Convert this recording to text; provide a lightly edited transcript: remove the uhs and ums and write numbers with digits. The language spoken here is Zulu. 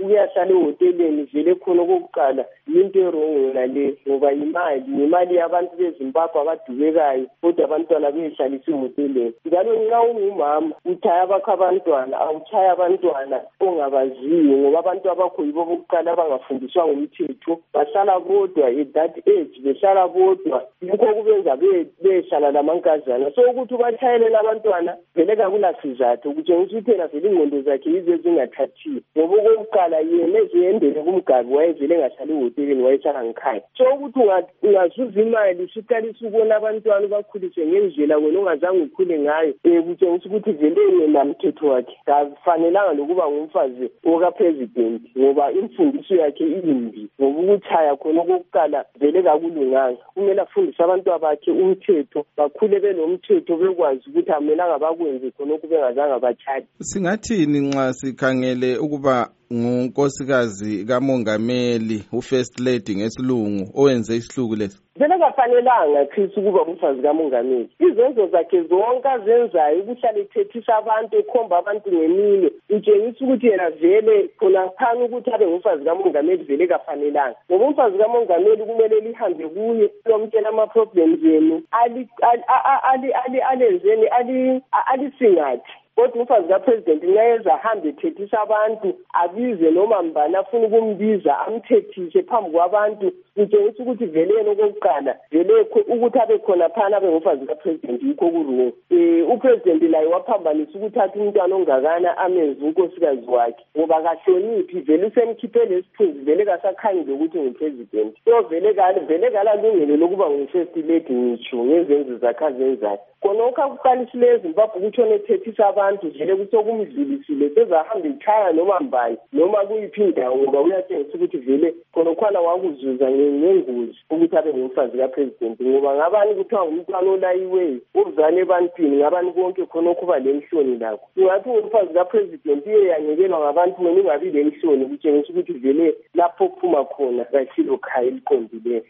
kuyahlala ehoteleni vele khona okokuqala into erongo nale ngoba imali yabantu beZimbabwe abadubekayo kodwa abantwana beyihlalisa ehoteleni. Njalo nxa ungumama uthaya bakho abantwana awuthaya abantwana ongabaziyo ngoba abantu abakho yibo bokuqala abangafundiswa ngomthetho bahlala bodwa at that age behlala bodwa yikho kubenza behlala lamankazana so ukuthi ubathayele abantwana vele kakulasizathu kutshengisa ukuthi yena vele ingqondo zakhe yizo ezingathathiyo ngoba okokuqala yena eziyendele kumgabi wayevele engahlali ehoteleni wayehlala ngikhaya so ukuthi ungazuza imali usuqalisa ukubona abantwana bakhuliswe ngendlela wena ongazange ukhule ngayo kutshengisa ukuthi vele yena mthetho wakhe kafanelanga lokuba ngumfazi okapresident ngoba imfundiso yakhe imbi ngoba ukuthaya khona okokuqala vele kakulunganga kumele afundise abantu bakhe umthetho bakhule benomthetho bekwazi ukuthi amelanga bakwenze khona okubengazange bathathe. Singathini nxa sikhangele ukuba ngunkosikazi kamongameli u-First Lady ngesilungu owenze isihluku lesi? Vele kafanelanga Chris ukuba umfazi kamongameli. Izenzo zakhe zonke azenzayo ukuhlala ethethisa abantu ekhomba abantu ngemini utshengisa ukuthi yena vele khona phana ukuthi abe ngumfazi kamongameli vele kafanelanga. Ngoba umfazi kamongameli kumele lihambe kuye lomtshela ama-problems enu alenzeni alisingathi. Kodwa umfazi kapresident nxa ezahambe ethethisa abantu abize noma mbani afuna ukumbiza amthethise phambi kwabantu kutshengisa ukuthi vele yena okokuqala vele ukuthi abe khona phana abe ngumfazi kapresident yikho kurungu. Upresident laye waphambanisa ukuthatha umntwana ongakana amenze unkosikazi wakhe ngoba kahloniphi vele usemkhiphele isithunzi vele kasakhanyi ukuthi ngupresident so vele kalalungelo lokuba ngu-First Lady ngitsho ngezenzo zakhe azenzayo khonokho akuqalisile eZimbabwe ukutshona ethethisa abantu vele kusokumdlulisile sezahamba ikhaya noma mbani noma kuyiphi indawo ngoba uyatshengisa ukuthi vele khonokhwana wakuzuza ngengozi ukuthi abe ngumfazi kapresident ngoba ngabani kuthiwa ngumntwana olayiweyo uzane ebantwini ngabani konke khonokho uba lenhloni lakho ungathi ngumfazi kapresident iye yanyekelwa ngabantu wena ungabi lenhloni kutshengisa ukuthi vele lapho kuphuma khona kasilo khaya eliqondileyo.